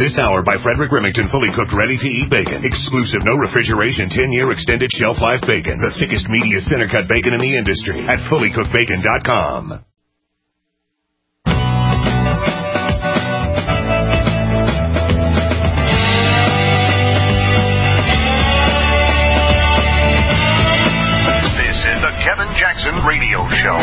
This hour by Frederick Remington, fully cooked, ready-to-eat bacon. Exclusive, no refrigeration, 10-year extended shelf life bacon. The thickest, meatiest center-cut bacon in the industry at fullycookedbacon.com. This is the Kevin Jackson Radio Show.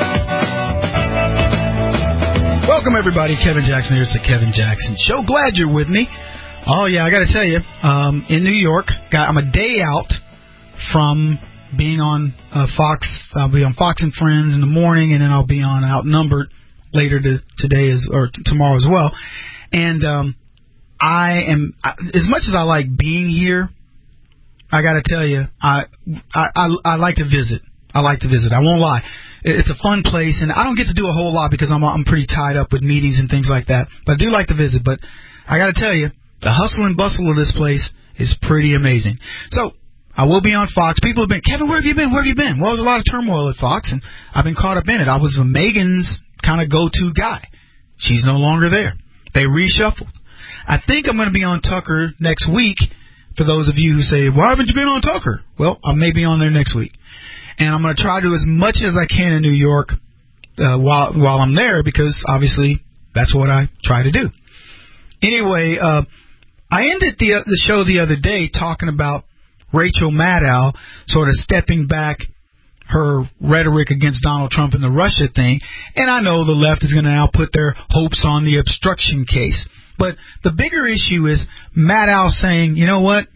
Welcome, everybody. Kevin Jackson here. It's the Kevin Jackson Show. Glad you're with me. Oh, yeah, I got to tell you, in New York, I'm a day out from being on Fox. I'll be on Fox and Friends in the morning, and then I'll be on Outnumbered later today or tomorrow as well. And I am, as much as I like being here, I got to tell you, I like to visit. I like to visit. I won't lie. It's a fun place, and I don't get to do a whole lot because I'm pretty tied up with meetings and things like that. But I do like to visit. But I got to tell you, the hustle and bustle of this place is pretty amazing. So I will be on Fox. People have been, Kevin, where have you been? Where have you been? Well, there was a lot of turmoil at Fox, and I've been caught up in it. I was Megan's kind of go-to guy. She's no longer there. They reshuffled. I think I'm going to be on Tucker next week. For those of you who say, why haven't you been on Tucker? Well, I may be on there next week. And I'm going to try to do as much as I can in New York while I'm there, because obviously that's what I try to do. Anyway, I ended the show the other day talking about Rachel Maddow sort of stepping back her rhetoric against Donald Trump and the Russia thing. And I know the left is going to now put their hopes on the obstruction case. But the bigger issue is Maddow saying, you know what,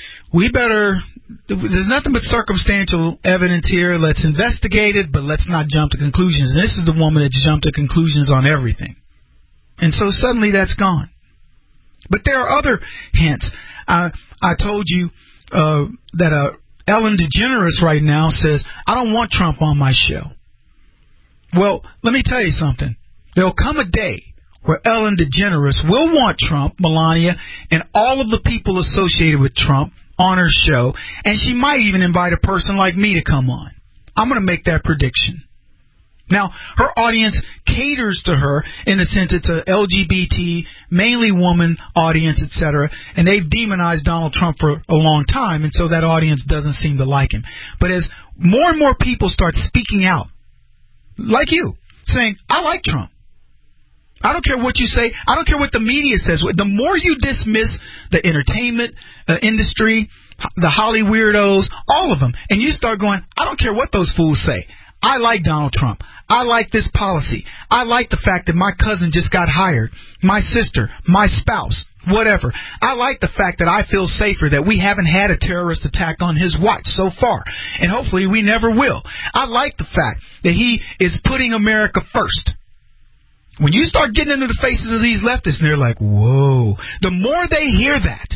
there's nothing but circumstantial evidence here. Let's investigate it, but let's not jump to conclusions. And this is the woman that jumped to conclusions on everything. And so suddenly that's gone. But there are other hints. I told you that Ellen DeGeneres right now says, I don't want Trump on my show. Well, let me tell you something. There'll come a day where Ellen DeGeneres will want Trump, Melania, and all of the people associated with Trump on her show, and she might even invite a person like me to come on. I'm going to make that prediction. Now, her audience caters to her in the sense it's a LGBT, mainly woman audience, etc., and they've demonized Donald Trump for a long time, and so that audience doesn't seem to like him. But as more and more people start speaking out, like you, saying, I like Trump. I don't care what you say. I don't care what the media says. The more you dismiss the entertainment industry, the Holly weirdos, all of them, and you start going, I don't care what those fools say. I like Donald Trump. I like this policy. I like the fact that my cousin just got hired, my sister, my spouse, whatever. I like the fact that I feel safer that we haven't had a terrorist attack on his watch so far, and hopefully we never will. I like the fact that he is putting America first. When you start getting into the faces of these leftists, and they're like, whoa, the more they hear that,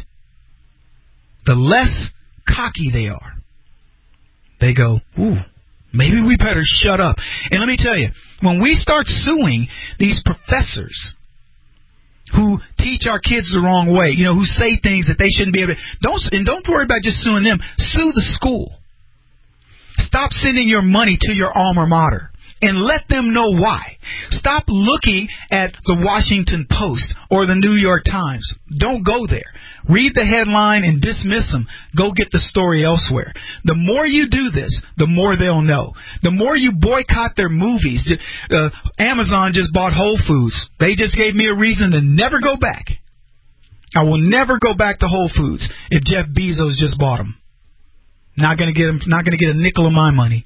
the less cocky they are. They go, ooh, maybe we better shut up. And let me tell you, when we start suing these professors who teach our kids the wrong way, who say things that they shouldn't be able to, don't worry about just suing them. Sue the school. Stop sending your money to your alma mater. And let them know why. Stop looking at the Washington Post or the New York Times. Don't go there. Read the headline and dismiss them. Go get the story elsewhere. The more you do this, the more they'll know. The more you boycott their movies. Amazon just bought Whole Foods. They just gave me a reason to never go back. I will never go back to Whole Foods if Jeff Bezos just bought them. Not going to get a nickel of my money.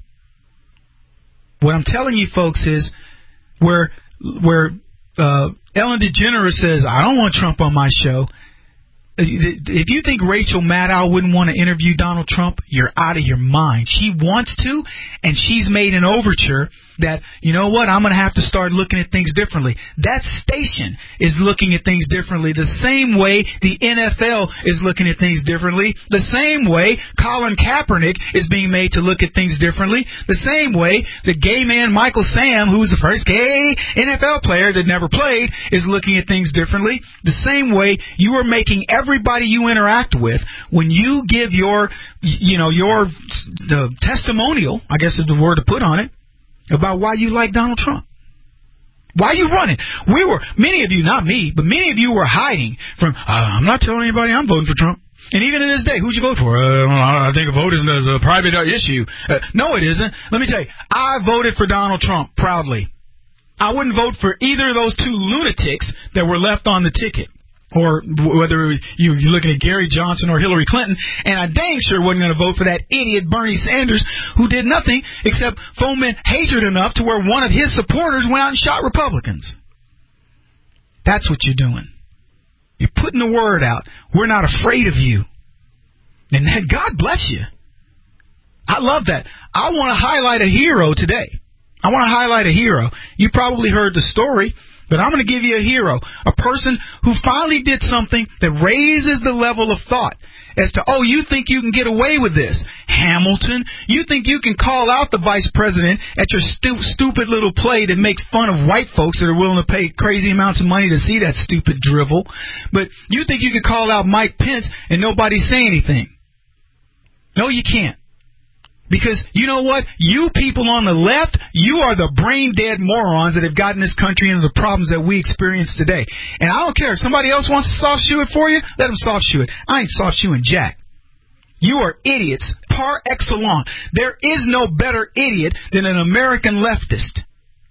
What I'm telling you, folks, is where Ellen DeGeneres says, I don't want Trump on my show. If you think Rachel Maddow wouldn't want to interview Donald Trump, you're out of your mind. She wants to, and she's made an overture that, you know what, I'm going to have to start looking at things differently. That station is looking at things differently the same way the NFL is looking at things differently, the same way Colin Kaepernick is being made to look at things differently, the same way the gay man Michael Sam, who's the first gay NFL player that never played, is looking at things differently, the same way you are making everybody you interact with, when you give your testimonial, I guess is the word to put on it, about why you like Donald Trump. Why are you running? Many of you, not me, but many of you were hiding from, I'm not telling anybody I'm voting for Trump. And even to this day, who'd you vote for? I think a vote is a private issue. No, it isn't. Let me tell you, I voted for Donald Trump proudly. I wouldn't vote for either of those two lunatics that were left on the ticket. Or whether you're looking at Gary Johnson or Hillary Clinton, and I dang sure wasn't going to vote for that idiot Bernie Sanders who did nothing except foment hatred enough to where one of his supporters went out and shot Republicans. That's what you're doing. You're putting the word out. We're not afraid of you. And then God bless you. I love that. I want to highlight a hero today. I want to highlight a hero. You probably heard the story. But I'm going to give you a hero, a person who finally did something that raises the level of thought as to, you think you can get away with this, Hamilton? You think you can call out the vice president at your stupid little play that makes fun of white folks that are willing to pay crazy amounts of money to see that stupid drivel? But you think you can call out Mike Pence and nobody say anything? No, you can't. Because you know what? You people on the left, you are the brain-dead morons that have gotten this country into the problems that we experience today. And I don't care. If somebody else wants to soft-shoe it for you, let them soft-shoe it. I ain't soft-shoeing jack. You are idiots par excellence. There is no better idiot than an American leftist.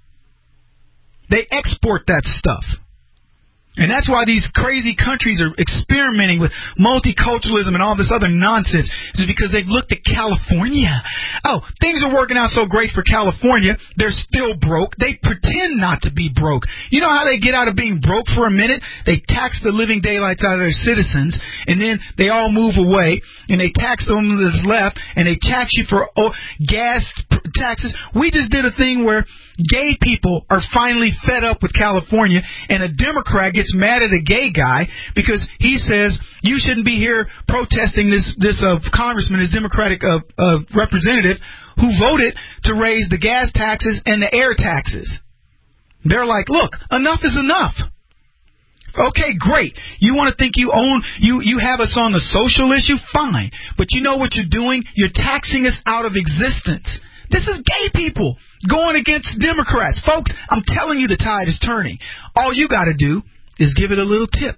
They export that stuff. And that's why these crazy countries are experimenting with multiculturalism and all this other nonsense. Is because they've looked at California. Things are working out so great for California. They're still broke. They pretend not to be broke. You know how they get out of being broke for a minute? They tax the living daylights out of their citizens, and then they all move away, and they tax them that's left, and they tax you for gas taxes. We just did a thing where gay people are finally fed up with California, and a Democrat gets mad at a gay guy because he says you shouldn't be here protesting this congressman, this Democratic representative who voted to raise the gas taxes and the air taxes. They're like, look, enough is enough. Okay, great. You want to think you have us on the social issue? Fine. But you know what you're doing? You're taxing us out of existence. This is gay people going against Democrats. Folks, I'm telling you the tide is turning. All you got to do is give it a little tip.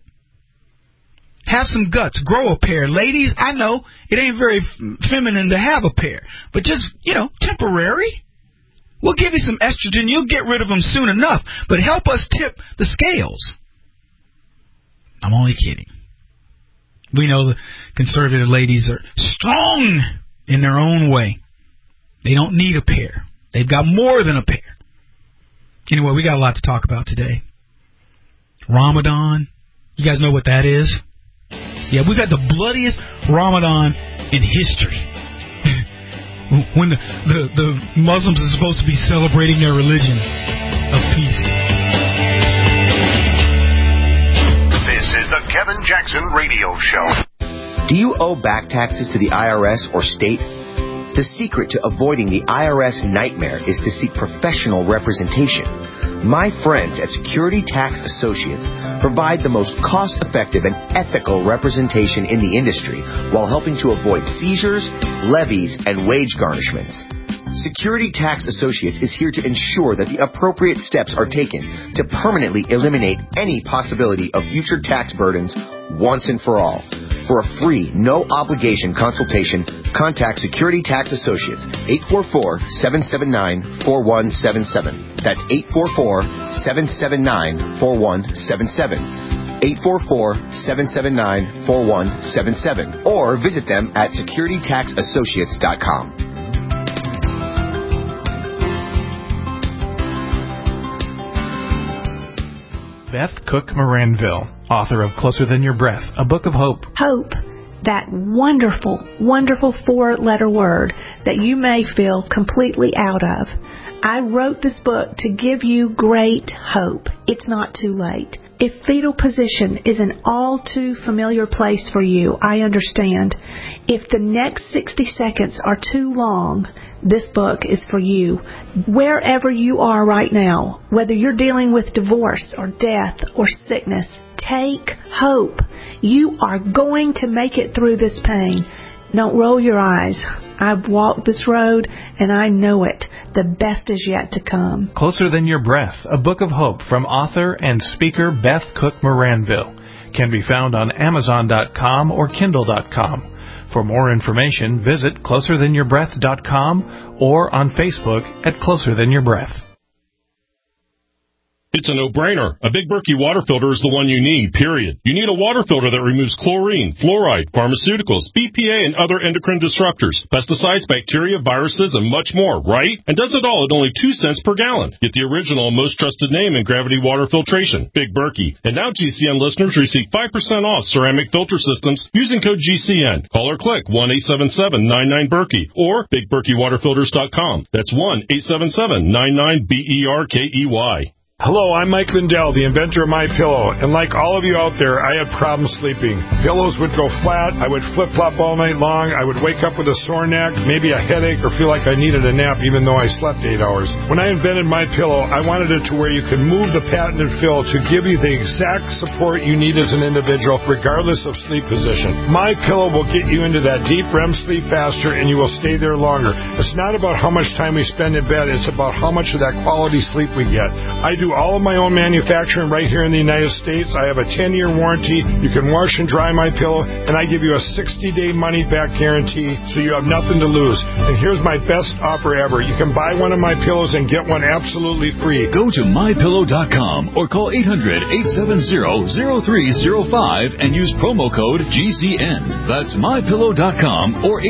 Have some guts. Grow a pair. Ladies, I know it ain't very feminine to have a pair. But just, temporary. We'll give you some estrogen. You'll get rid of them soon enough. But help us tip the scales. I'm only kidding. We know the conservative ladies are strong in their own way. They don't need a pair. They've got more than a pair. Anyway, we got a lot to talk about today. Ramadan. You guys know what that is? Yeah, we got the bloodiest Ramadan in history. When the Muslims are supposed to be celebrating their religion of peace. This is the Kevin Jackson Radio Show. Do you owe back taxes to the IRS or state? The secret to avoiding the IRS nightmare is to seek professional representation. My friends at Security Tax Associates provide the most cost-effective and ethical representation in the industry while helping to avoid seizures, levies, and wage garnishments. Security Tax Associates is here to ensure that the appropriate steps are taken to permanently eliminate any possibility of future tax burdens once and for all. For a free, no-obligation consultation, contact Security Tax Associates, 844-779-4177. That's 844-779-4177. 844-779-4177. Or visit them at securitytaxassociates.com. Beth Cook Moranville, author of Closer Than Your Breath, a book of hope. Hope, that wonderful, wonderful four-letter word that you may feel completely out of. I wrote this book to give you great hope. It's not too late. If fetal position is an all too familiar place for you, I understand. If the next 60 seconds are too long, this book is for you. Wherever you are right now, whether you're dealing with divorce or death or sickness, take hope. You are going to make it through this pain. Don't roll your eyes. I've walked this road, and I know it. The best is yet to come. Closer Than Your Breath, a book of hope from author and speaker Beth Cook Moranville, can be found on Amazon.com or Kindle.com. For more information, visit CloserThanYourBreath.com or on Facebook at Closer Than Your Breath. It's a no-brainer. A Big Berkey water filter is the one you need, period. You need a water filter that removes chlorine, fluoride, pharmaceuticals, BPA, and other endocrine disruptors, pesticides, bacteria, viruses, and much more, right? And does it all at only 2 cents per gallon. Get the original and most trusted name in gravity water filtration, Big Berkey. And now GCN listeners receive 5% off ceramic filter systems using code GCN. Call or click 1-877-99-BERKEY or BigBerkeyWaterFilters.com. That's 1-877-99-BERKEY. Hello, I'm Mike Lindell, the inventor of MyPillow, and like all of you out there, I had problems sleeping. Pillows would go flat, I would flip-flop all night long, I would wake up with a sore neck, maybe a headache, or feel like I needed a nap even though I slept 8 hours. When I invented MyPillow, I wanted it to where you can move the patented fill to give you the exact support you need as an individual, regardless of sleep position. MyPillow will get you into that deep REM sleep faster, and you will stay there longer. It's not about how much time we spend in bed, it's about how much of that quality sleep we get. I do all of my own manufacturing right here in the United States. I have a 10-year warranty. You can wash and dry my pillow, and I give you a 60-day money-back guarantee, so you have nothing to lose. And here's my best offer ever. You can buy one of my pillows and get one absolutely free. Go to MyPillow.com or call 800-870-0305 and use promo code GCN. That's MyPillow.com or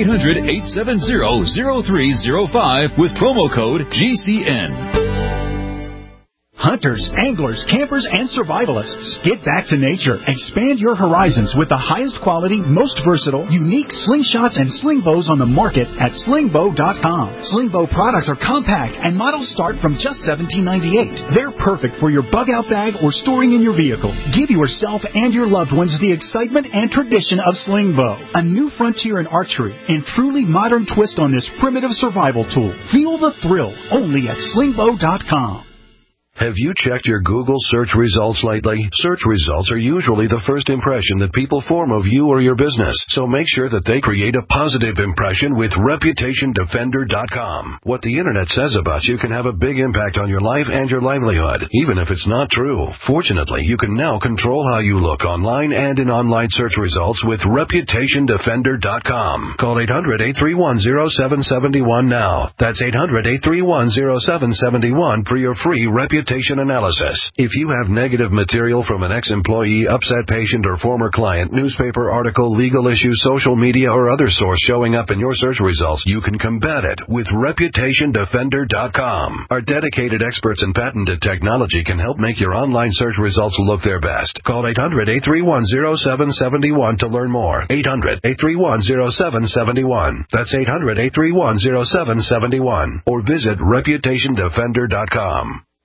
800-870-0305 with promo code GCN. Hunters, anglers, campers, and survivalists. Get back to nature. Expand your horizons with the highest quality, most versatile, unique slingshots and sling bows on the market at slingbow.com. Slingbow products are compact and models start from just $17.98. They're perfect for your bug-out bag or storing in your vehicle. Give yourself and your loved ones the excitement and tradition of Slingbow, a new frontier in archery and truly modern twist on this primitive survival tool. Feel the thrill only at slingbow.com. Have you checked your Google search results lately? Search results are usually the first impression that people form of you or your business, so make sure that they create a positive impression with ReputationDefender.com. What the Internet says about you can have a big impact on your life and your livelihood, even if it's not true. Fortunately, you can now control how you look online and in online search results with ReputationDefender.com. Call 800-831-0771 now. That's 800-831-0771 for your free reputation analysis. If you have negative material from an ex-employee, upset patient, or former client, newspaper article, legal issue, social media, or other source showing up in your search results, you can combat it with ReputationDefender.com. Our dedicated experts in patented technology can help make your online search results look their best. Call 800-831-0771 to learn more. 800-831-0771. That's 800-831-0771. Or visit ReputationDefender.com.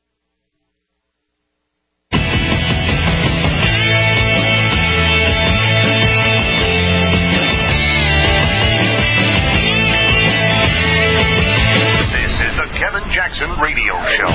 Jackson Radio Show.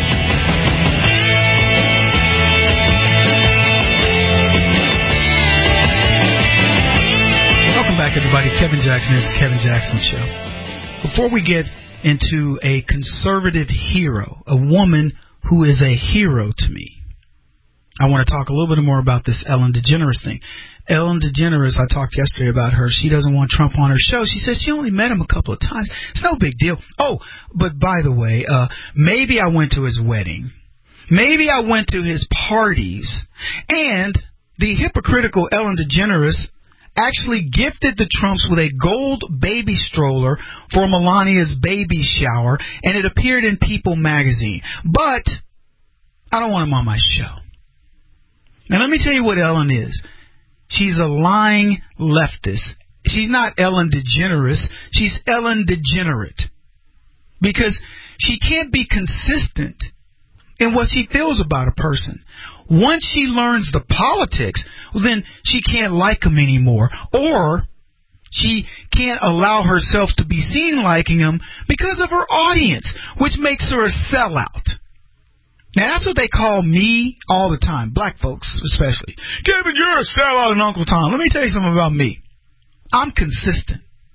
Welcome back, everybody. Kevin Jackson. It's Kevin Jackson Show. Before we get into a conservative hero, a woman who is a hero to me, I want to talk a little bit more about this Ellen DeGeneres thing. Ellen DeGeneres, I talked yesterday about her. She doesn't want Trump on her show. She says she only met him a couple of times. It's no big deal. Oh, but by the way, maybe I went to his wedding. Maybe I went to his parties. And the hypocritical Ellen DeGeneres actually gifted the Trumps with a gold baby stroller for Melania's baby shower, and it appeared in People magazine. But I don't want him on my show. Now, let me tell you what Ellen is. She's a lying leftist. She's not Ellen DeGeneres. She's Ellen Degenerate. Because she can't be consistent in what she feels about a person. Once she learns the politics, well, then she can't like him anymore. Or she can't allow herself to be seen liking him because of her audience, which makes her a sellout. Now, that's what they call me all the time, black folks especially. Kevin, you're a sellout and Uncle Tom. Let me tell you something about me. I'm consistent.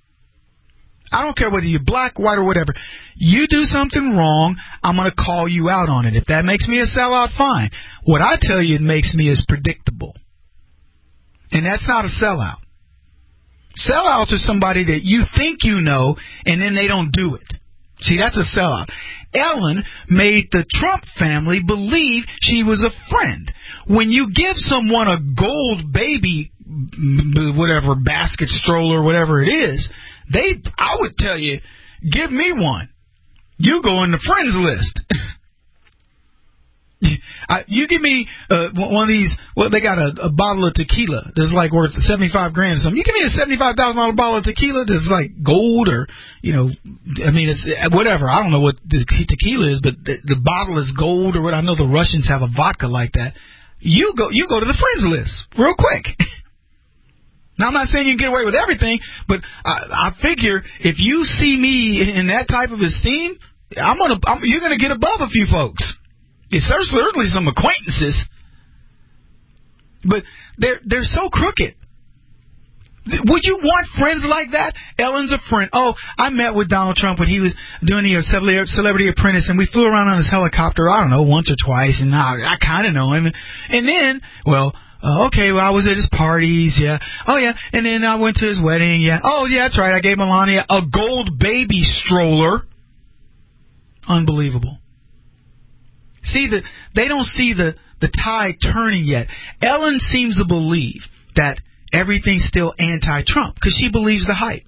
I don't care whether you're black, white, or whatever. You do something wrong, I'm going to call you out on it. If that makes me a sellout, fine. What I tell you it makes me is predictable. And that's not a sellout. Sellouts are somebody that you think you know, and then they don't do it. See, that's a sellout. Ellen made the Trump family believe she was a friend. When you give someone a gold baby, whatever, basket stroller, whatever it is, I would tell you, give me one. You go in the friends list. You give me one of these. Well, they got a bottle of tequila that's like worth $75,000 or something. You give me a $75,000 bottle of tequila that's like gold, or I mean, it's whatever. I don't know what the tequila is, but the bottle is gold, or what. I know the Russians have a vodka like that. You go to the friends list real quick. Now, I'm not saying you can get away with everything, but I figure if you see me in that type of esteem, you're gonna get above a few folks. It's certainly some acquaintances, but they're so crooked. Would you want friends like that? Ellen's a friend. Oh, I met with Donald Trump when he was doing the Celebrity Apprentice, and we flew around on his helicopter, I don't know, once or twice, and I kind of know him. And then, I was at his parties, yeah. Oh, yeah, and then I went to his wedding, yeah. Oh, yeah, that's right, I gave Melania a gold baby stroller. Unbelievable. See, they don't see the tide turning yet. Ellen seems to believe that everything's still anti-Trump because she believes the hype.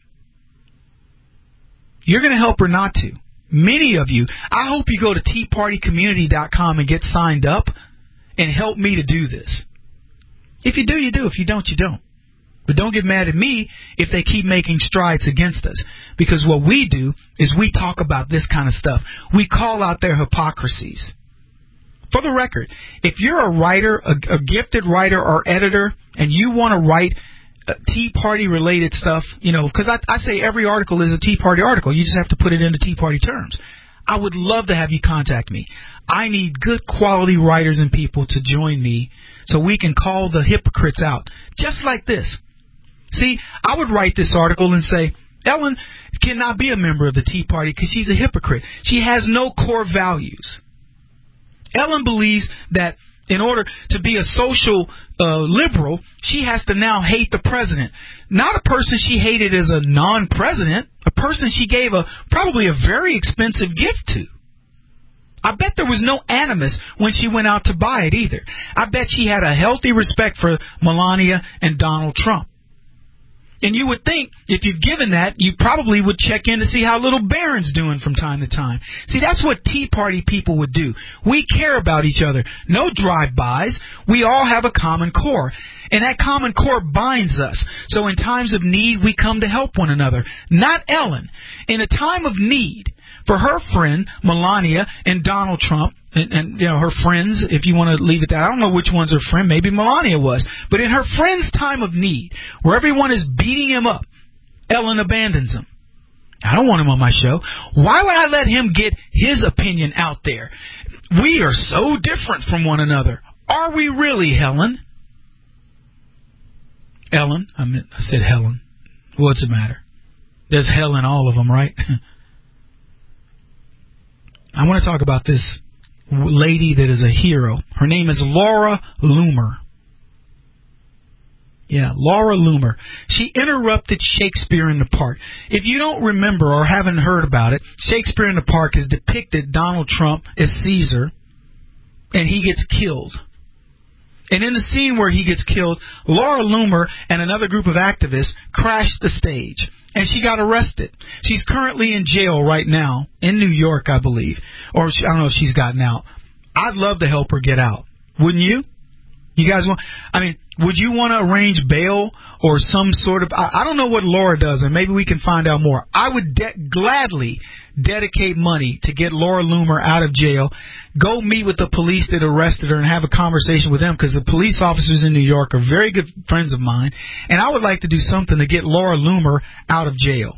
You're going to help her not to. Many of you, I hope you go to TeaPartyCommunity.com and get signed up and help me to do this. If you do, you do. If you don't, you don't. But don't get mad at me if they keep making strides against us. Because what we do is we talk about this kind of stuff. We call out their hypocrisies. For the record, if you're a writer, a gifted writer or editor, and you want to write Tea Party related stuff, because I say every article is a Tea Party article. You just have to put it into Tea Party terms. I would love to have you contact me. I need good quality writers and people to join me so we can call the hypocrites out. Just like this. See, I would write this article and say, Ellen cannot be a member of the Tea Party because she's a hypocrite. She has no core values. Ellen believes that in order to be a social liberal, she has to now hate the president. Not a person she hated as a non-president, a person she gave probably a very expensive gift to. I bet there was no animus when she went out to buy it either. I bet she had a healthy respect for Melania and Donald Trump. And you would think, if you've given that, you probably would check in to see how little Barron's doing from time to time. See, that's what Tea Party people would do. We care about each other. No drive-bys. We all have a common core. And that common core binds us. So in times of need, we come to help one another. Not Ellen. In a time of need, for her friend, Melania, and Donald Trump, and her friends, if you want to leave it that. I don't know which one's her friend. Maybe Melania was. But in her friend's time of need, where everyone is beating him up, Ellen abandons him. I don't want him on my show. Why would I let him get his opinion out there? We are so different from one another. Are we really, Helen? Ellen? I said Helen. What's the matter? There's hell in all of them, right? I want to talk about this lady that is a hero. Her name is Laura Loomer. Yeah, Laura Loomer. She interrupted Shakespeare in the Park. If you don't remember or haven't heard about it, Shakespeare in the Park has depicted Donald Trump as Caesar, and he gets killed. And in the scene where he gets killed, Laura Loomer and another group of activists crashed the stage. And she got arrested. She's currently in jail right now in New York, I believe. Or I don't know if she's gotten out. I'd love to help her get out. Wouldn't you? You guys want? Would you want to arrange bail or some sort of? I don't know what Laura does, and maybe we can find out more. I would gladly dedicate money to get Laura Loomer out of jail. Go meet with the police that arrested her and have a conversation with them, because the police officers in New York are very good friends of mine, and I would like to do something to get Laura Loomer out of jail.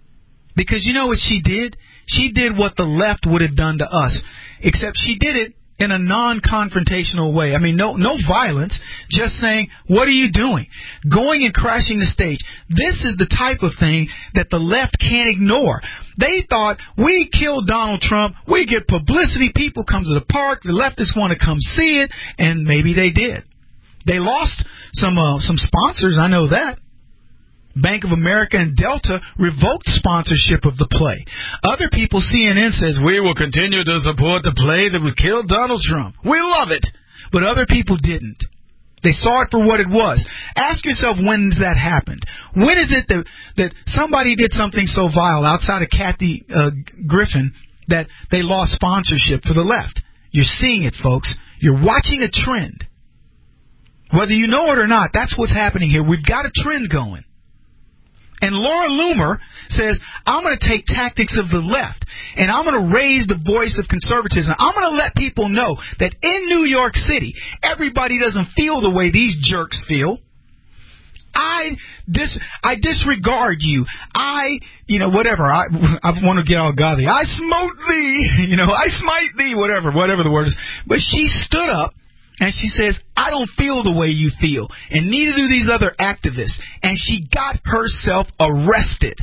Because you know what she did? She did what the left would have done to us, except she did it in a non-confrontational way. I mean, no violence, just saying, what are you doing? Going and crashing the stage. This is the type of thing that the left can't ignore. They thought, we killed Donald Trump, we get publicity, people come to the park, the leftists want to come see it, and maybe they did. They lost some sponsors, I know that. Bank of America and Delta revoked sponsorship of the play. Other people, CNN says, we will continue to support the play that would kill Donald Trump. We love it. But other people didn't. They saw it for what it was. Ask yourself, when does that happen? When is it that somebody did something so vile outside of Kathy Griffin that they lost sponsorship for the left? You're seeing it, folks. You're watching a trend. Whether you know it or not, that's what's happening here. We've got a trend going. And Laura Loomer says, I'm going to take tactics of the left, and I'm going to raise the voice of conservatism. I'm going to let people know that in New York City, everybody doesn't feel the way these jerks feel. I disregard you. Whatever. I want to get all godly. I smote thee. I smite thee, whatever the word is. But she stood up. And she says, I don't feel the way you feel, and neither do these other activists. And she got herself arrested.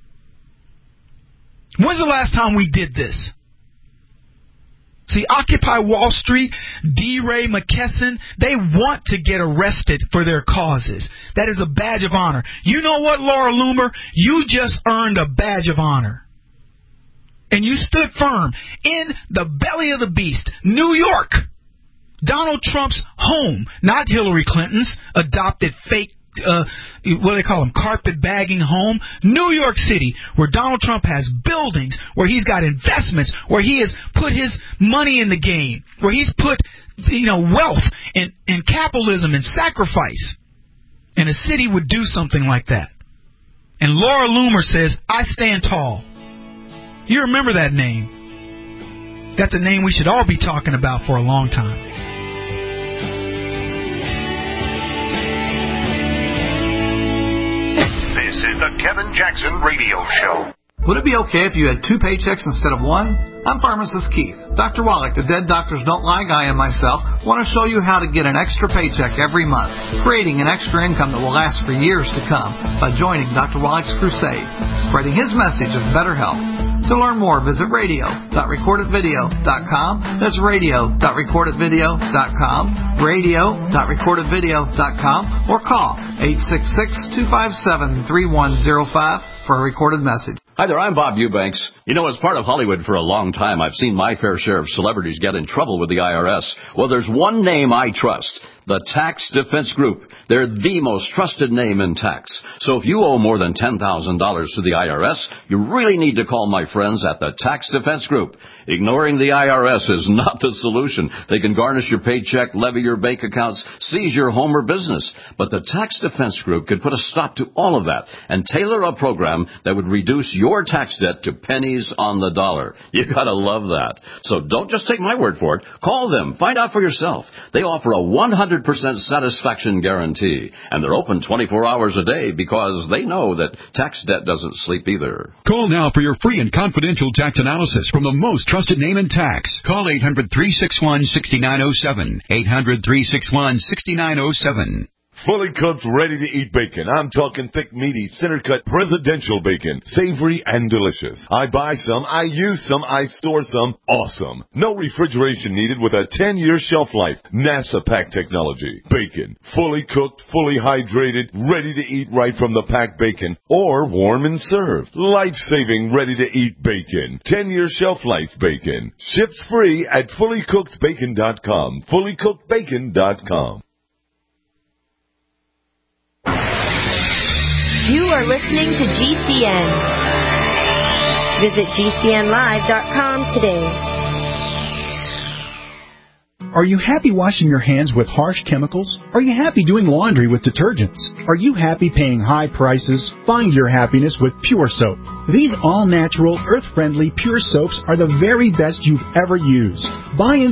When's the last time we did this? See, Occupy Wall Street, D. Ray McKesson, they want to get arrested for their causes. That is a badge of honor. You know what, Laura Loomer? You just earned a badge of honor. And you stood firm in the belly of the beast, New York. Donald Trump's home, not Hillary Clinton's adopted fake, what do they call them, carpet-bagging home. New York City, where Donald Trump has buildings, where he's got investments, where he has put his money in the game, where he's put, wealth and capitalism and sacrifice. And a city would do something like that. And Laura Loomer says, I stand tall. You remember that name. That's a name we should all be talking about for a long time. This is the Kevin Jackson Radio Show. Would it be okay if you had 2 paychecks instead of 1? I'm pharmacist Keith. Dr. Wallach, the Dead Doctors Don't Lie guy, and myself want to show you how to get an extra paycheck every month, creating an extra income that will last for years to come by joining Dr. Wallach's crusade, spreading his message of better health. To learn more, visit radio.recordedvideo.com. That's radio.recordedvideo.com, radio.recordedvideo.com, or call 866-257-3105 for a recorded message. Hi there, I'm Bob Eubanks. As part of Hollywood for a long time, I've seen my fair share of celebrities get in trouble with the IRS. Well, there's one name I trust. The Tax Defense Group. They're the most trusted name in tax. So if you owe more than $10,000 to the IRS, you really need to call my friends at the Tax Defense Group. Ignoring the IRS is not the solution. They can garnish your paycheck, levy your bank accounts, seize your home or business. But the Tax Defense Group could put a stop to all of that and tailor a program that would reduce your tax debt to pennies on the dollar. You gotta love that. So don't just take my word for it. Call them. Find out for yourself. They offer a 100% satisfaction guarantee, and they're open 24 hours a day because they know that tax debt doesn't sleep either. Call now for your free and confidential tax analysis from the most trusted name in tax. Call 800-361-6907. 800-361-6907. Fully cooked, ready-to-eat bacon. I'm talking thick, meaty, center-cut, presidential bacon. Savory and delicious. I buy some, I use some, I store some. Awesome. No refrigeration needed with a 10-year shelf life. NASA pack technology. Bacon. Fully cooked, fully hydrated, ready to eat right from the packed bacon. Or warm and served. Life-saving, ready-to-eat bacon. 10-year shelf life bacon. Ships free at fullycookedbacon.com. Fullycookedbacon.com. You are listening to GCN. Visit GCNlive.com today. Are you happy washing your hands with harsh chemicals? Are you happy doing laundry with detergents? Are you happy paying high prices? Find your happiness with Pure Soap. These all-natural, earth-friendly Pure Soaps are the very best you've ever used. Buy in bulk.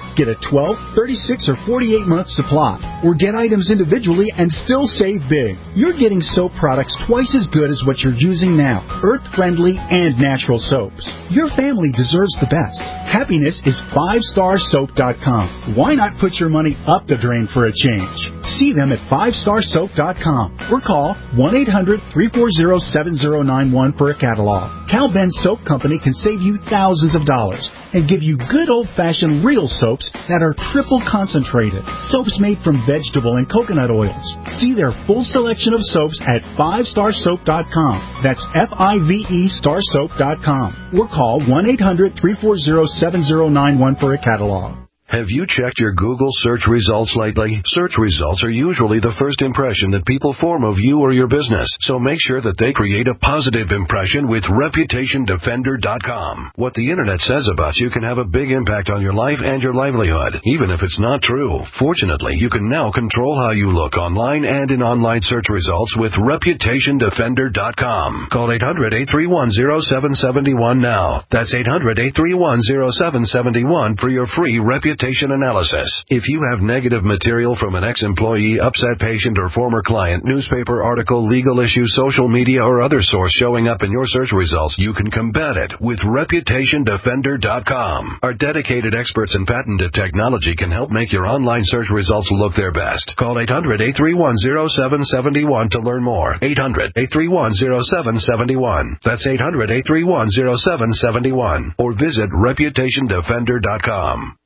Get a 12, 36, or 48-month supply, or get items individually and still save big. You're getting soap products twice as good as what you're using now, earth-friendly and natural soaps. Your family deserves the best. Happiness is 5starsoap.com. Why not put your money up the drain for a change? See them at 5starsoap.com or call 1-800-340-7091 for a catalog. Cal Ben Soap Company can save you thousands of dollars and give you good old-fashioned real soaps that are triple concentrated. Soaps made from vegetable and coconut oils. See their full selection of soaps at 5starsoap.com. That's F-I-V-E starsoap.com. Or call 1-800-340-7091 for a catalog. Have you checked your Google search results lately? Search results are usually the first impression that people form of you or your business, so make sure that they create a positive impression with ReputationDefender.com. What the Internet says about you can have a big impact on your life and your livelihood, even if it's not true. Fortunately, you can now control how you look online and in online search results with ReputationDefender.com. Call 800-831-0771 now. That's 800-831-0771 for your free reputation analysis. If you have negative material from an ex-employee, upset patient, or former client, newspaper article, legal issue, social media, or other source showing up in your search results, you can combat it with ReputationDefender.com. Our dedicated experts in patented technology can help make your online search results look their best. Call 800-831-0771 to learn more. 800-831-0771. That's 800-831-0771. Or visit ReputationDefender.com.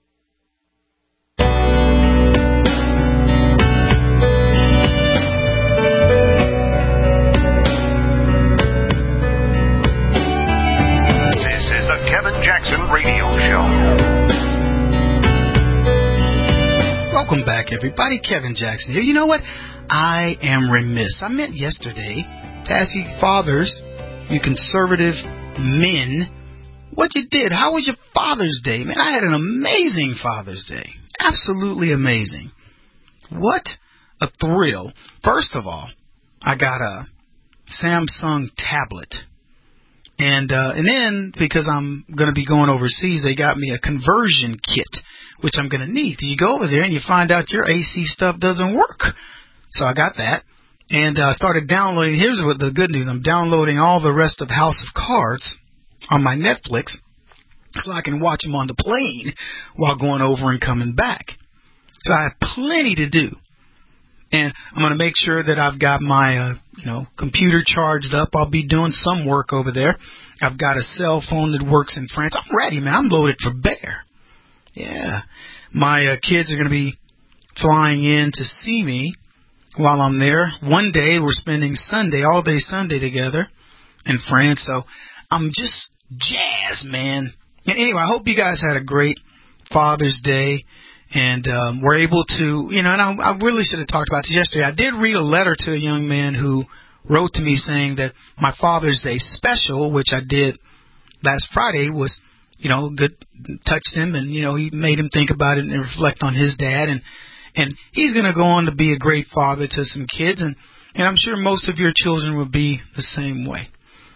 Jackson Radio Show. Welcome back, everybody. Kevin Jackson here. You know what? I am remiss. I meant yesterday to ask you fathers, you conservative men, what you did. How was your Father's Day? Man, I had an amazing Father's Day. Absolutely amazing. What a thrill. First of all, I got a Samsung tablet. And then, because I'm going to be going overseas, they got me a conversion kit, which I'm going to need. You go over there and you find out your AC stuff doesn't work. So I got that and started downloading. Here's what the good news. I'm downloading all the rest of House of Cards on my Netflix so I can watch them on the plane while going over and coming back. So I have plenty to do. And I'm going to make sure that I've got my, computer charged up. I'll be doing some work over there. I've got a cell phone that works in France. I'm ready, man. I'm loaded for bear. Yeah. My kids are going to be flying in to see me while I'm there. One day we're spending all day Sunday together in France. So I'm just jazzed, man. And anyway, I hope you guys had a great Father's Day. And we're able to, and I really should have talked about this yesterday. I did read a letter to a young man who wrote to me saying that my Father's Day special, which I did last Friday, was, good, touched him, and, he made him think about it and reflect on his dad. And he's going to go on to be a great father to some kids, and I'm sure most of your children will be the same way.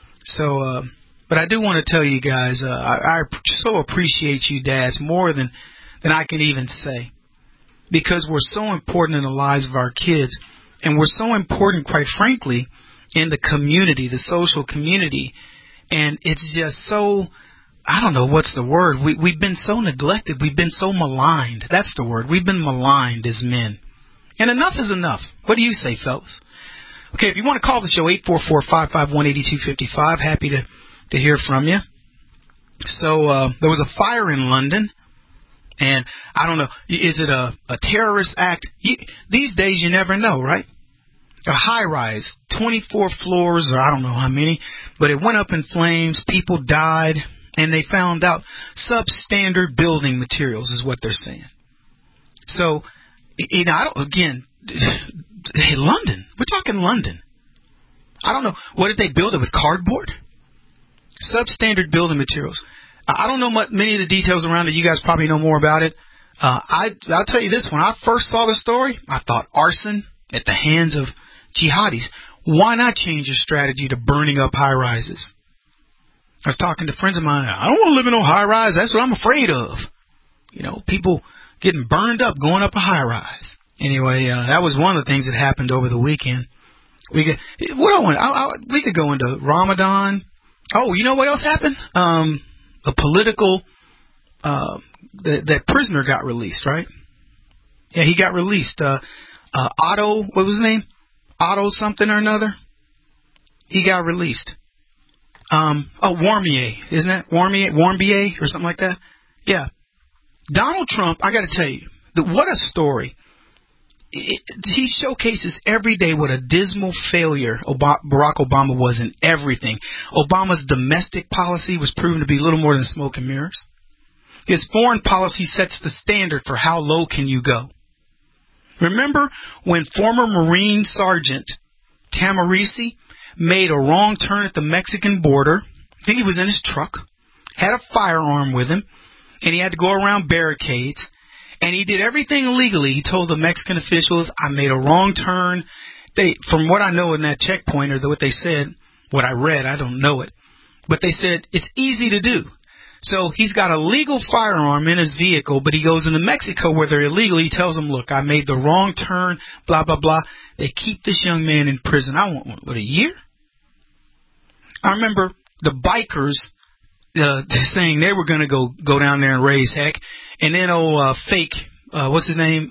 So, but I do want to tell you guys, I so appreciate you dads more than I can even say, because we're so important in the lives of our kids, and we're so important, quite frankly, in the community, the social community, and it's just so, I don't know what's the word, we've been so neglected, we've been so maligned, that's the word, we've been maligned as men, and enough is enough. What do you say, fellas? Okay, if you want to call the show, 844-551-8255, happy to hear from you. So, there was a fire in London. And I don't know, is it a terrorist act? These days you never know, right? A high-rise, 24 floors, or I don't know how many, but it went up in flames, people died, and they found out substandard building materials is what they're saying. So, London, we're talking London. I don't know, what did they build it with, cardboard? Substandard building materials. I don't know many of the details around it. You guys probably know more about it. I'll tell you this. When I first saw the story, I thought arson at the hands of jihadis. Why not change your strategy to burning up high-rises? I was talking to friends of mine. I don't want to live in no high-rise. That's what I'm afraid of. People getting burned up going up a high rise. Anyway, that was one of the things that happened over the weekend. We could go into Ramadan. Oh, you know what else happened? A political that prisoner got released, right? Yeah, he got released. Otto, what was his name? Otto something or another. He got released. Warmbier, isn't it? Warmbier or something like that. Yeah. Donald Trump, I got to tell you, what a story. He showcases every day what a dismal failure Barack Obama was in everything. Obama's domestic policy was proven to be little more than smoke and mirrors. His foreign policy sets the standard for how low can you go. Remember when former Marine Sergeant Tamarisi made a wrong turn at the Mexican border? I think he was in his truck, had a firearm with him, and he had to go around barricades. And he did everything illegally. He told the Mexican officials, I made a wrong turn. From what I know in that checkpoint, or what they said, what I read, I don't know it. But they said, it's easy to do. So he's got a legal firearm in his vehicle, but he goes into Mexico where they're illegal. He tells them, look, I made the wrong turn, blah, blah, blah. They keep this young man in prison. I want, a year? I remember the bikers saying they were going to go down there and raise heck. And then fake, what's his name?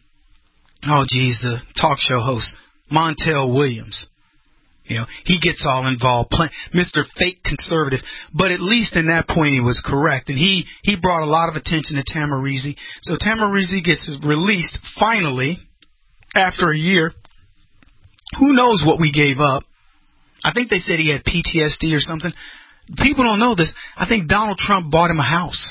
The talk show host, Montel Williams. He gets all involved, Mr. Fake Conservative. But at least in that point he was correct. And he brought a lot of attention to Tamarisi. So Tamarisi gets released finally after a year. Who knows what we gave up? I think they said he had PTSD or something. People don't know this. I think Donald Trump bought him a house.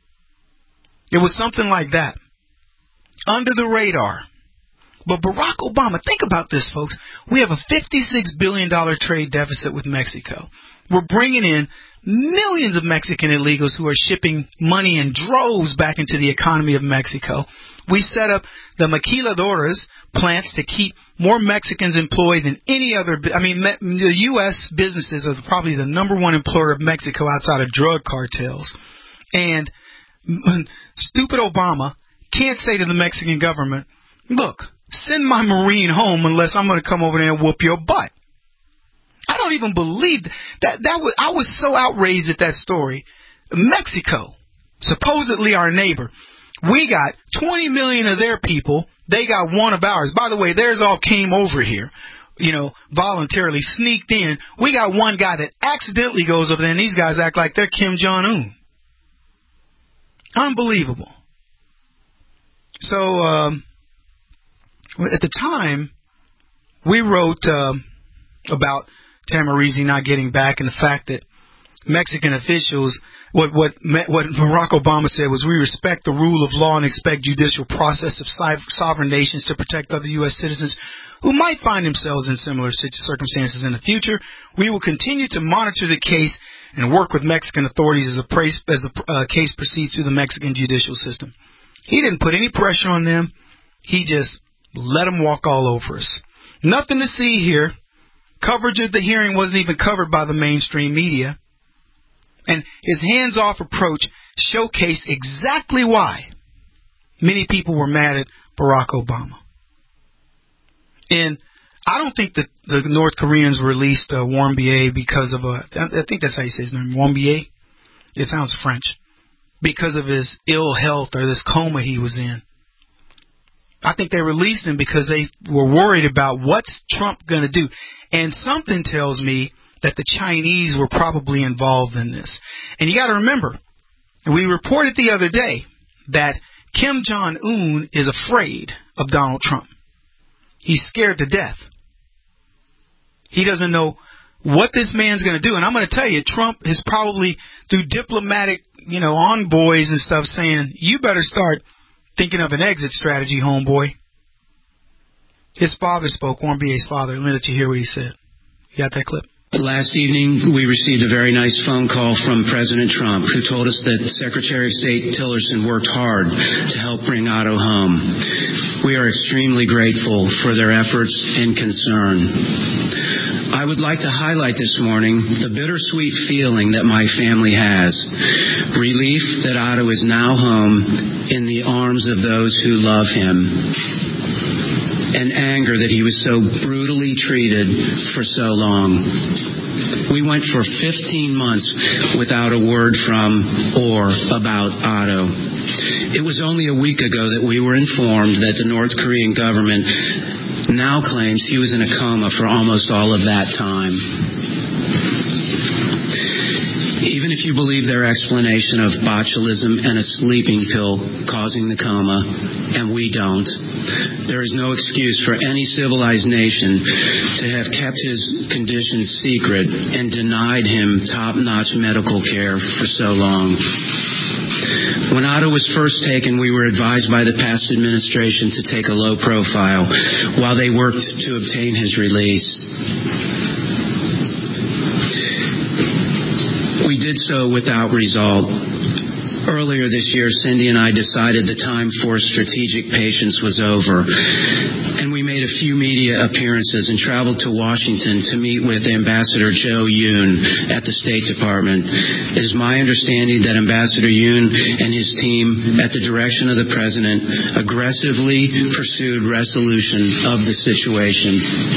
It was something like that. Under the radar. But Barack Obama, think about this, folks. We have a $56 billion trade deficit with Mexico. We're bringing in millions of Mexican illegals who are shipping money in droves back into the economy of Mexico. We set up the maquiladoras plants to keep more Mexicans employed than any other. The U.S. businesses are probably the number one employer of Mexico outside of drug cartels. And stupid Obama can't say to the Mexican government, look, send my Marine home unless I'm going to come over there and whoop your butt. I don't even believe that. I was so outraged at that story. Mexico, supposedly our neighbor, we got 20 million of their people. They got one of ours. By the way, theirs all came over here, voluntarily sneaked in. We got one guy that accidentally goes over there, and these guys act like they're Kim Jong-un. Unbelievable. So, at the time, we wrote about Tamarisi not getting back, and the fact that Mexican officials, what Barack Obama said was, we respect the rule of law and expect judicial process of sovereign nations to protect other U.S. citizens who might find themselves in similar circumstances in the future. We will continue to monitor the case and work with Mexican authorities as a case proceeds through the Mexican judicial system. He didn't put any pressure on them. He just let them walk all over us. Nothing to see here. Coverage of the hearing wasn't even covered by the mainstream media. And his hands-off approach showcased exactly why many people were mad at Barack Obama. And I don't think that the North Koreans released Warmbier because of I think that's how you say his name, Warmbier. It sounds French. Because of his ill health or this coma he was in. I think they released him because they were worried about what's Trump going to do. And something tells me that the Chinese were probably involved in this. And you got to remember, we reported the other day that Kim Jong-un is afraid of Donald Trump. He's scared to death. He doesn't know what this man's going to do. And I'm going to tell you, Trump is probably through diplomatic, envoys and stuff saying, you better start thinking of an exit strategy, homeboy. His father spoke, Warmbier's father. Let me let you hear what he said. You got that clip? Last evening, we received a very nice phone call from President Trump, who told us that Secretary of State Tillerson worked hard to help bring Otto home. We are extremely grateful for their efforts and concern. I would like to highlight this morning the bittersweet feeling that my family has. Relief that Otto is now home in the arms of those who love him. And anger that he was so brutally treated for so long. We went for 15 months without a word from or about Otto. It was only a week ago that we were informed that the North Korean government now claims he was in a coma for almost all of that time. Even if you believe their explanation of botulism and a sleeping pill causing the coma, and we don't, there is no excuse for any civilized nation to have kept his condition secret and denied him top-notch medical care for so long. When Otto was first taken, we were advised by the past administration to take a low profile while they worked to obtain his release. We did so without result. Earlier this year, Cindy and I decided the time for strategic patience was over, and we made a few media appearances and traveled to Washington to meet with Ambassador Joe Yoon at the State Department. It is my understanding that Ambassador Yoon and his team, at the direction of the President, aggressively pursued resolution of the situation.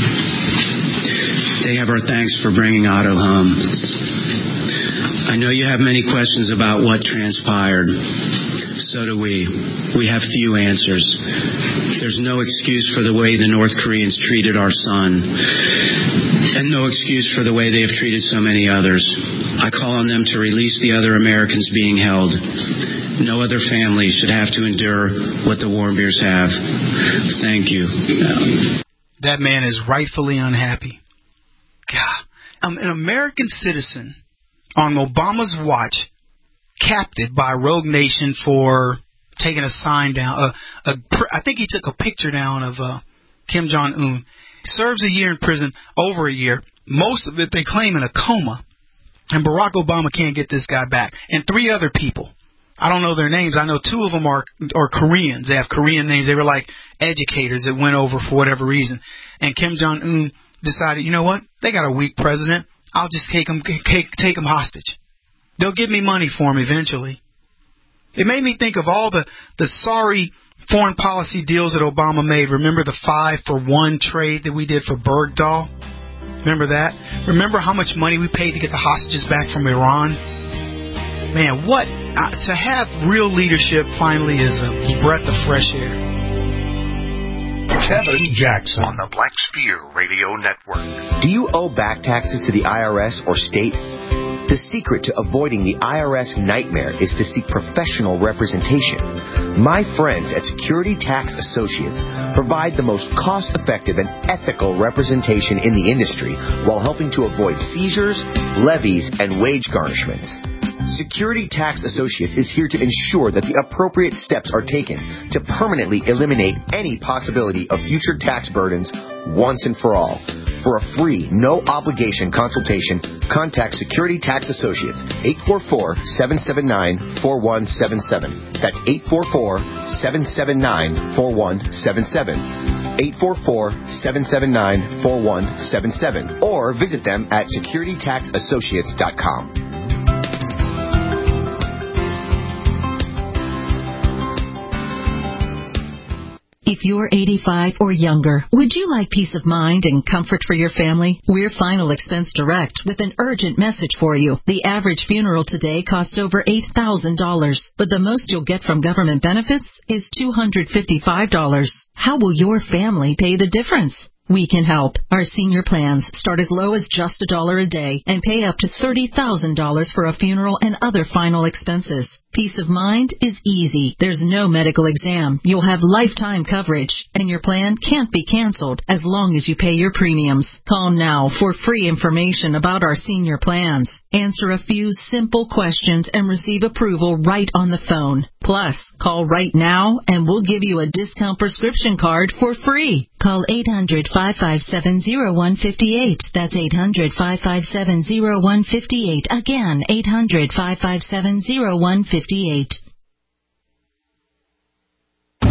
They have our thanks for bringing Otto home. I know you have many questions about what transpired. So do we. We have few answers. There's no excuse for the way the North Koreans treated our son, and no excuse for the way they have treated so many others. I call on them to release the other Americans being held. No other family should have to endure what the Warmbiers have. Thank you. That man is rightfully unhappy. God, I'm an American citizen on Obama's watch, captured by a rogue nation for taking a sign down. I think he took a picture down of Kim Jong-un. Serves a year in prison, over a year. Most of it they claim in a coma. And Barack Obama can't get this guy back. And 3 other people. I don't know their names. I know 2 of them are Koreans. They have Korean names. They were like educators that went over for whatever reason. And Kim Jong-un decided, you know what? They got a weak president. I'll just take him hostage. They'll give me money for him eventually. It made me think of all the sorry foreign policy deals that Obama made. Remember the 5-for-1 trade that we did for Bergdahl? Remember that? Remember how much money we paid to get the hostages back from Iran? Man, what? To have real leadership finally is a breath of fresh air. Kevin Jackson on the Black Spear Radio Network. Do you owe back taxes to the IRS or state? The secret to avoiding the IRS nightmare is to seek professional representation. My friends at Security Tax Associates provide the most cost-effective and ethical representation in the industry while helping to avoid seizures, levies, and wage garnishments. Security Tax Associates is here to ensure that the appropriate steps are taken to permanently eliminate any possibility of future tax burdens once and for all. For a free, no-obligation consultation, contact Security Tax Associates, 844-779-4177. That's 844-779-4177. 844-779-4177. Or visit them at securitytaxassociates.com. If you're 85 or younger, would you like peace of mind and comfort for your family? We're Final Expense Direct with an urgent message for you. The average funeral today costs over $8,000, but the most you'll get from government benefits is $255. How will your family pay the difference? We can help. Our senior plans start as low as just $1 a day and pay up to $30,000 for a funeral and other final expenses. Peace of mind is easy. There's no medical exam. You'll have lifetime coverage, and your plan can't be canceled as long as you pay your premiums. Call now for free information about our senior plans. Answer a few simple questions and receive approval right on the phone. Plus, call right now and we'll give you a discount prescription card for free. Call 800-557-0158. That's 800-557-0158. Again, 800-557-0158. Did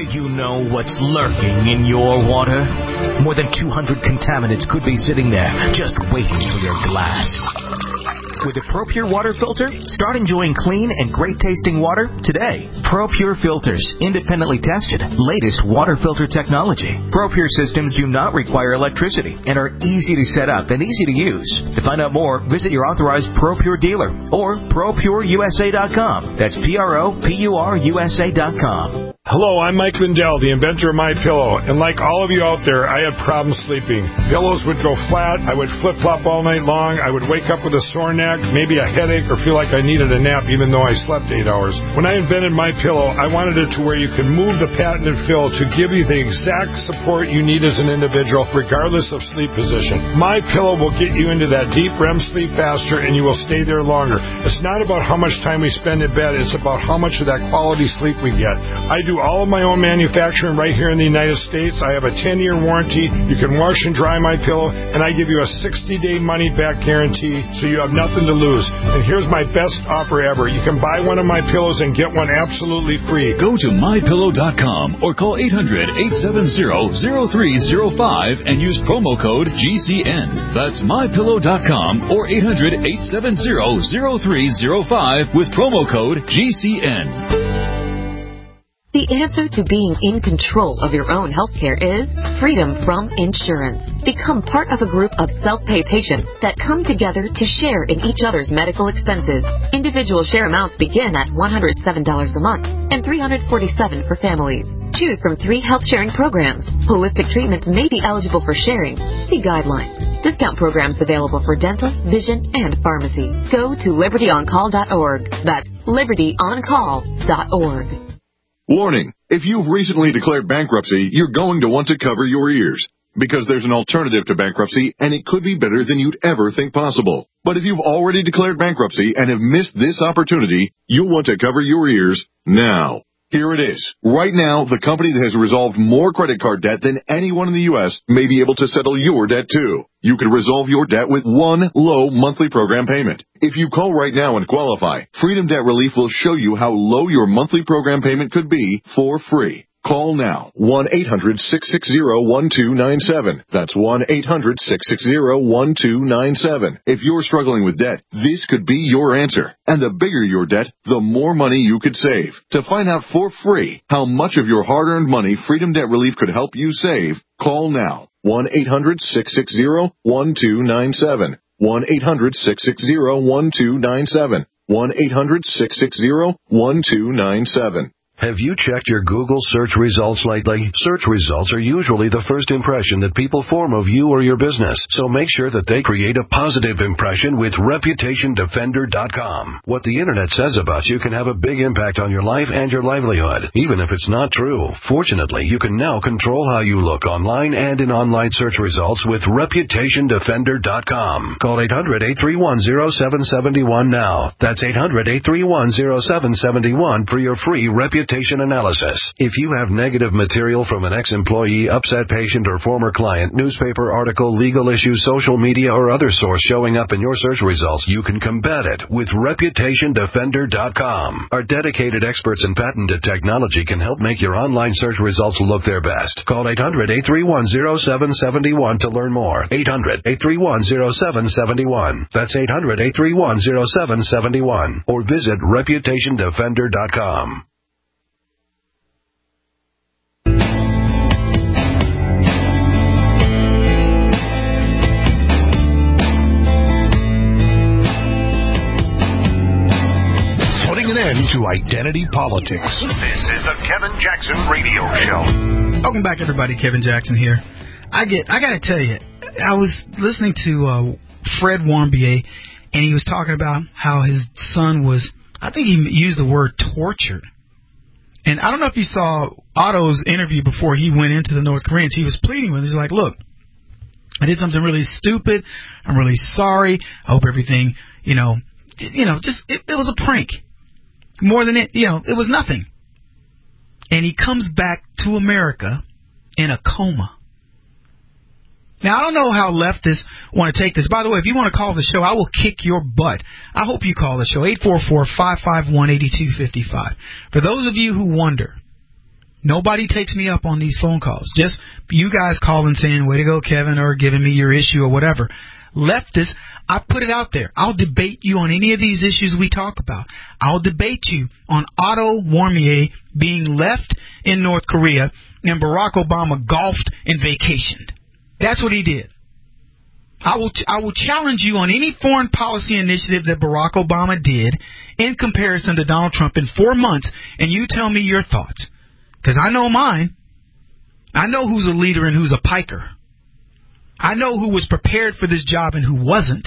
you know what's lurking in your water? More than 200 contaminants could be sitting there, just waiting for your glass. With a ProPure water filter, start enjoying clean and great-tasting water today. ProPure filters, independently tested, latest water filter technology. ProPure systems do not require electricity and are easy to set up and easy to use. To find out more, visit your authorized ProPure dealer or ProPureUSA.com. That's ProPureUSA.com. Hello, I'm Mike Lindell, the inventor of MyPillow, and like all of you out there, I had problems sleeping. Pillows would go flat, I would flip-flop all night long, I would wake up with a sore neck, maybe a headache, or feel like I needed a nap even though I slept 8 hours. When I invented MyPillow, I wanted it to where you can move the patented fill to give you the exact support you need as an individual, regardless of sleep position. MyPillow will get you into that deep REM sleep faster, and you will stay there longer. It's not about how much time we spend in bed, it's about how much of that quality sleep we get. I do all of my own manufacturing right here in the United States. I have a 10-year warranty. You can wash and dry my pillow, and I give you a 60-day money-back guarantee, so you have nothing to lose. And here's my best offer ever. You can buy one of my pillows and get one absolutely free. Go to MyPillow.com or call 800-870-0305 and use promo code GCN. That's MyPillow.com or 800-870-0305 with promo code GCN. The answer to being in control of your own healthcare is freedom from insurance. Become part of a group of self-pay patients that come together to share in each other's medical expenses. Individual share amounts begin at $107 a month and $347 for families. Choose from 3 health-sharing programs. Holistic treatments may be eligible for sharing. See guidelines. Discount programs available for dental, vision, and pharmacy. Go to libertyoncall.org. That's libertyoncall.org. Warning, if you've recently declared bankruptcy, you're going to want to cover your ears. Because there's an alternative to bankruptcy, and it could be better than you'd ever think possible. But if you've already declared bankruptcy and have missed this opportunity, you'll want to cover your ears now. Here it is. Right now, the company that has resolved more credit card debt than anyone in the U.S. may be able to settle your debt too. You can resolve your debt with one low monthly program payment. If you call right now and qualify, Freedom Debt Relief will show you how low your monthly program payment could be for free. Call now, 1-800-660-1297. That's 1-800-660-1297. If you're struggling with debt, this could be your answer. And the bigger your debt, the more money you could save. To find out for free how much of your hard-earned money Freedom Debt Relief could help you save, call now, 1-800-660-1297. 1-800-660-1297. 1-800-660-1297. Have you checked your Google search results lately? Search results are usually the first impression that people form of you or your business, so make sure that they create a positive impression with ReputationDefender.com. What the Internet says about you can have a big impact on your life and your livelihood, even if it's not true. Fortunately, you can now control how you look online and in online search results with ReputationDefender.com. Call 800-831-0771 now. That's 800-831-0771 for your free reputation analysis. If you have negative material from an ex-employee, upset patient, or former client, newspaper article, legal issue, social media, or other source showing up in your search results, you can combat it with ReputationDefender.com. Our dedicated experts in patented technology can help make your online search results look their best. Call 800-831-0771 to learn more. 800-831-0771. That's 800-831-0771. Or visit ReputationDefender.com. To identity politics. This is the Kevin Jackson Radio Show. Welcome back, everybody. Kevin Jackson here. I got to tell you, I was listening to Fred Warmbier, and he was talking about how his son was, I think he used the word tortured. And I don't know if you saw Otto's interview before he went into the North Koreans. He was pleading with him. He's like, look, I did something really stupid. I'm really sorry. I hope everything, it was a prank. More than it was nothing. And he comes back to America in a coma. Now, I don't know how leftists want to take this. By the way, if you want to call the show, I will kick your butt. I hope you call the show, 844-551-8255. For those of you who wonder Nobody takes me up on these phone calls. Just you guys calling saying, way to go, Kevin, or giving me your issue or whatever. Leftists, I put it out there. I'll debate you on any of these issues we talk about. I'll debate you on Otto Warmbier being left in North Korea and Barack Obama golfed and vacationed. That's what he did. I will challenge you on any foreign policy initiative that Barack Obama did in comparison to Donald Trump in 4 months, and you tell me your thoughts. Because I know mine. I know who's a leader and who's a piker. I know who was prepared for this job and who wasn't.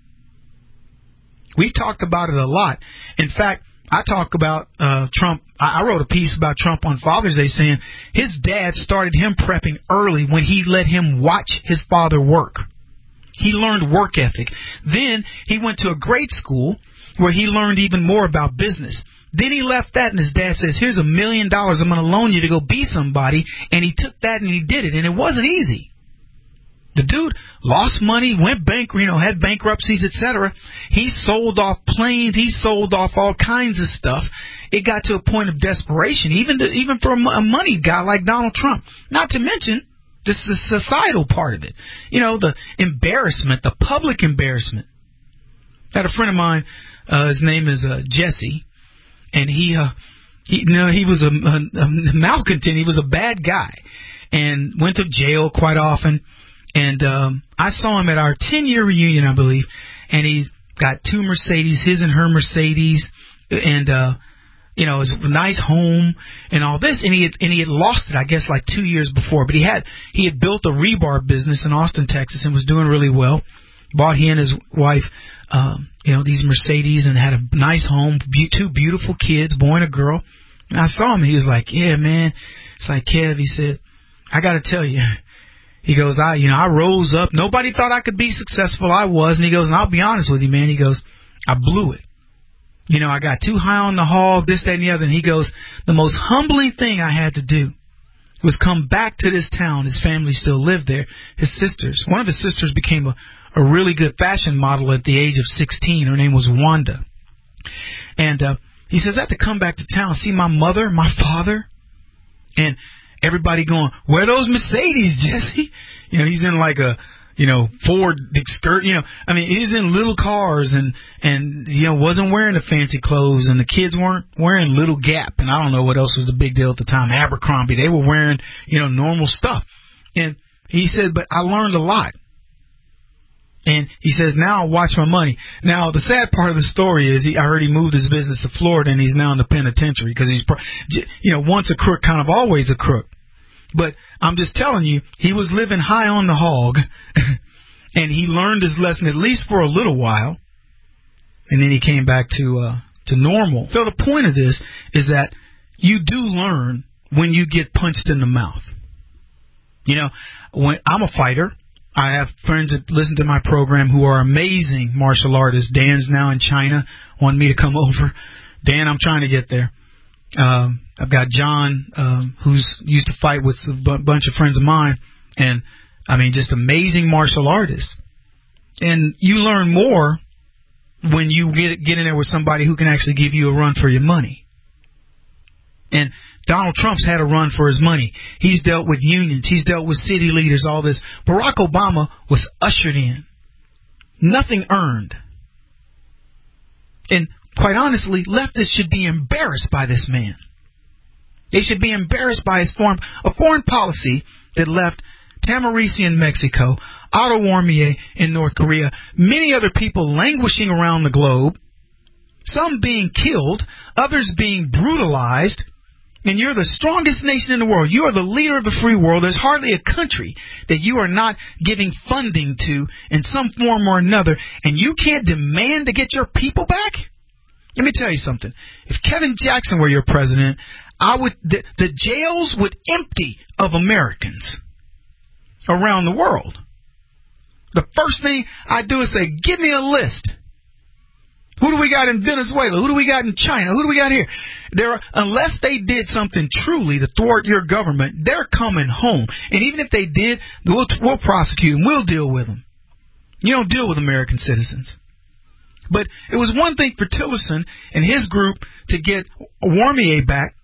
We talked about it a lot. In fact, I talk about Trump. I wrote a piece about Trump on Father's Day saying his dad started him prepping early when he let him watch his father work. He learned work ethic. Then he went to a great school where he learned even more about business. Then he left that and his dad says, here's $1 million. I'm going to loan you to go be somebody. And he took that and he did it. And it wasn't easy. The dude lost money, went bankrupt, had bankruptcies, etc. He sold off planes. He sold off all kinds of stuff. It got to a point of desperation, even for a money guy like Donald Trump. Not to mention the societal part of it. The embarrassment, the public embarrassment. I had a friend of mine, his name is Jesse, and he was a malcontent. He was a bad guy and went to jail quite often. And I saw him at our 10-year reunion, I believe, and he's got 2 Mercedes, his and her Mercedes, and his nice home and all this. And he had lost it, I guess, like 2 years before. But he had built a rebar business in Austin, Texas, and was doing really well. Bought he and his wife, these Mercedes, and had a nice home, 2 beautiful kids, boy and a girl. And I saw him, and he was like, "Yeah, man." It's like, Kev, he said, "I got to tell you." He goes, I rose up. Nobody thought I could be successful. I was. And he goes, and I'll be honest with you, man. He goes, I blew it. I got too high on the hog, this, that, and the other. And he goes, the most humbling thing I had to do was come back to this town. His family still lived there. His sisters. One of his sisters became a really good fashion model at the age of 16. Her name was Wanda. And he says, I had to come back to town, see my mother, my father, and everybody going, where are those Mercedes, Jesse? He's in like a, Ford excursion. He's in little cars and wasn't wearing the fancy clothes, and the kids weren't wearing Little Gap, and I don't know what else was the big deal at the time, Abercrombie. They were wearing, normal stuff. And he said, but I learned a lot. And he says, now I watch my money. Now, the sad part of the story is I heard he moved his business to Florida, and he's now in the penitentiary because he's, once a crook, kind of always a crook. But I'm just telling you, he was living high on the hog, and he learned his lesson at least for a little while, and then he came back to normal. So the point of this is that you do learn when you get punched in the mouth. When I'm a fighter, I have friends that listen to my program who are amazing martial artists. Dan's now in China, wanted me to come over. Dan, I'm trying to get there. I've got John, who's used to fight with a bunch of friends of mine, and just amazing martial artists. And you learn more when you get in there with somebody who can actually give you a run for your money. And Donald Trump's had a run for his money. He's dealt with unions. He's dealt with city leaders, all this. Barack Obama was ushered in. Nothing earned. And quite honestly, leftists should be embarrassed by this man. They should be embarrassed by his foreign policy that left Tamarisi in Mexico, Otto Warmbier in North Korea, many other people languishing around the globe, some being killed, others being brutalized, and you're the strongest nation in the world. You are the leader of the free world. There's hardly a country that you are not giving funding to in some form or another, and you can't demand to get your people back? Let me tell you something. If Kevin Jackson were your president, the jails would empty of Americans around the world. The first thing I do is say, give me a list. Who do we got in Venezuela? Who do we got in China? Who do we got here? Unless they did something truly to thwart your government, they're coming home. And even if they did, we'll prosecute them. We'll deal with them. You don't deal with American citizens. But it was one thing for Tillerson and his group to get Warmbier back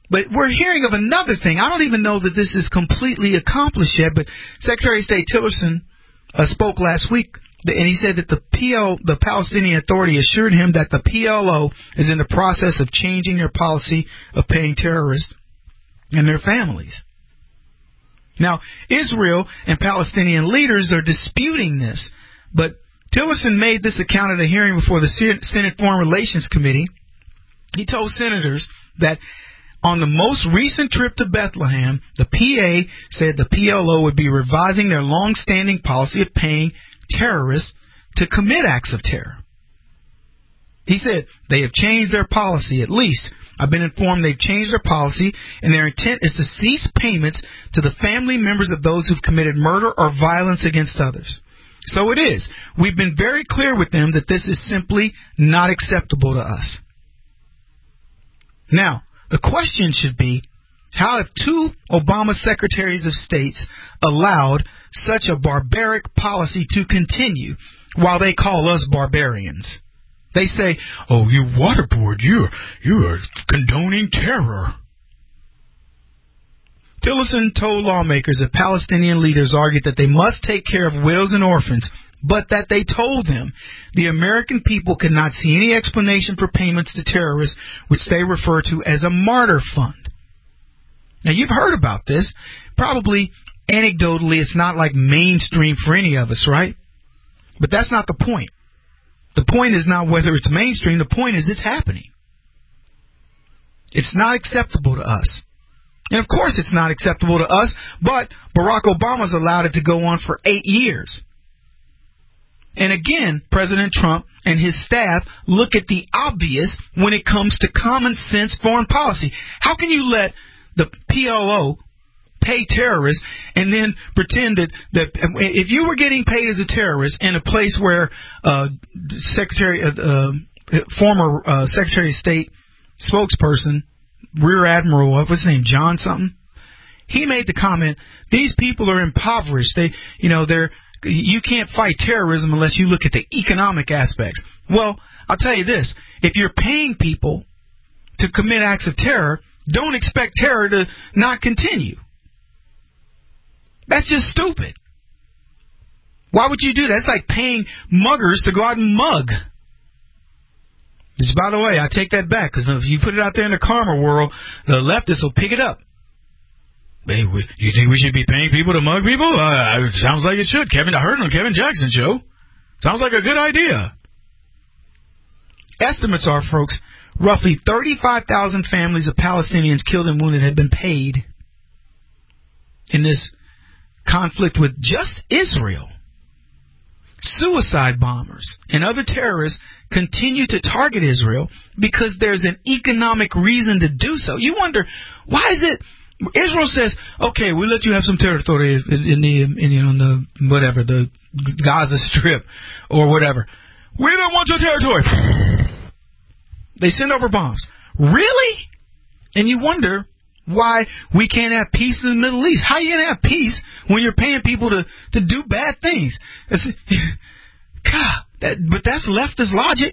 But we're hearing of another thing. I don't even know that this is completely accomplished yet, but Secretary of State Tillerson spoke last week, and he said that the Palestinian Authority assured him that the PLO is in the process of changing their policy of paying terrorists and their families. Now, Israel and Palestinian leaders are disputing this, but Tillerson made this account at a hearing before the Senate Foreign Relations Committee. He told senators that on the most recent trip to Bethlehem, the PA said the PLO would be revising their long-standing policy of paying terrorists to commit acts of terror. He said they have changed their policy, at least. I've been informed they've changed their policy, and their intent is to cease payments to the family members of those who've committed murder or violence against others. So it is. We've been very clear with them that this is simply not acceptable to us. Now, the question should be, how have two Obama secretaries of state allowed such a barbaric policy to continue while they call us barbarians? They say, oh, you water board, you are condoning terror. Tillerson told lawmakers that Palestinian leaders argued that they must take care of widows and orphans, but that they told them the American people could not see any explanation for payments to terrorists, which they refer to as a martyr fund. Now, you've heard about this. Probably anecdotally, it's not like mainstream for any of us, right? But that's not the point. The point is not whether it's mainstream. The point is it's happening. It's not acceptable to us. And of course it's not acceptable to us, but Barack Obama's allowed it to go on for 8 years. And again, President Trump and his staff look at the obvious when it comes to common sense foreign policy. How can you let the PLO pay terrorists and then pretend that if you were getting paid as a terrorist in a place where former Secretary of State spokesperson, Rear Admiral, what's his name, John something, he made the comment, these people are impoverished. You can't fight terrorism unless you look at the economic aspects. Well, I'll tell you this, if you're paying people to commit acts of terror, don't expect terror to not continue. That's just stupid. Why would you do that? It's like paying muggers to go out and mug. Which, by the way, I take that back, because if you put it out there in the karma world, the leftists will pick it up. Hey, you think we should be paying people to mug people? It sounds like it should. I heard it on Kevin Jackson's show. Sounds like a good idea. Estimates are, folks, roughly 35,000 families of Palestinians killed and wounded have been paid in this conflict with just Israel. Suicide bombers and other terrorists continue to target Israel because there's an economic reason to do so. You wonder, why is it Israel says, okay, we'll let you have some territory in the Gaza Strip or whatever. We don't want your territory. They send over bombs. Really? And you wonder why we can't have peace in the Middle East. How are you going to have peace when you're paying people to do bad things? But that's leftist logic.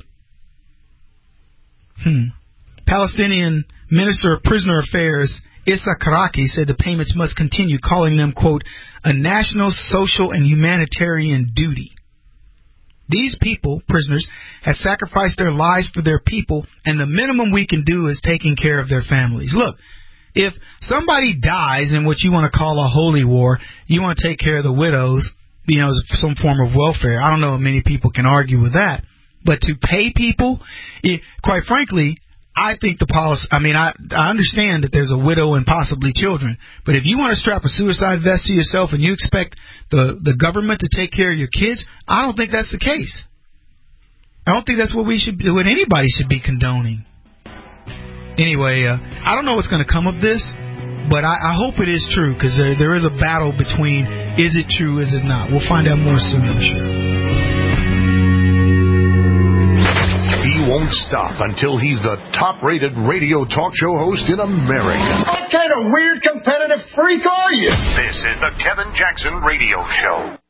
Palestinian Minister of Prisoner Affairs Issa Karaki said the payments must continue, calling them, quote, a national, social, and humanitarian duty. These people, prisoners, have sacrificed their lives for their people, and the minimum we can do is taking care of their families. Look, if somebody dies in what you want to call a holy war, you want to take care of the widows, some form of welfare. I don't know if many people can argue with that. But to pay people, quite frankly, I think the policy, I understand that there's a widow and possibly children, but if you want to strap a suicide vest to yourself and you expect the government to take care of your kids, I don't think that's the case. I don't think that's what anybody should be condoning. Anyway, I don't know what's going to come of this, but I hope it is true, because there is a battle between is it true, is it not. We'll find out more soon, I'm sure. He won't stop until he's the top-rated radio talk show host in America. What kind of weird competitive freak are you? This is the Kevin Jackson Radio Show.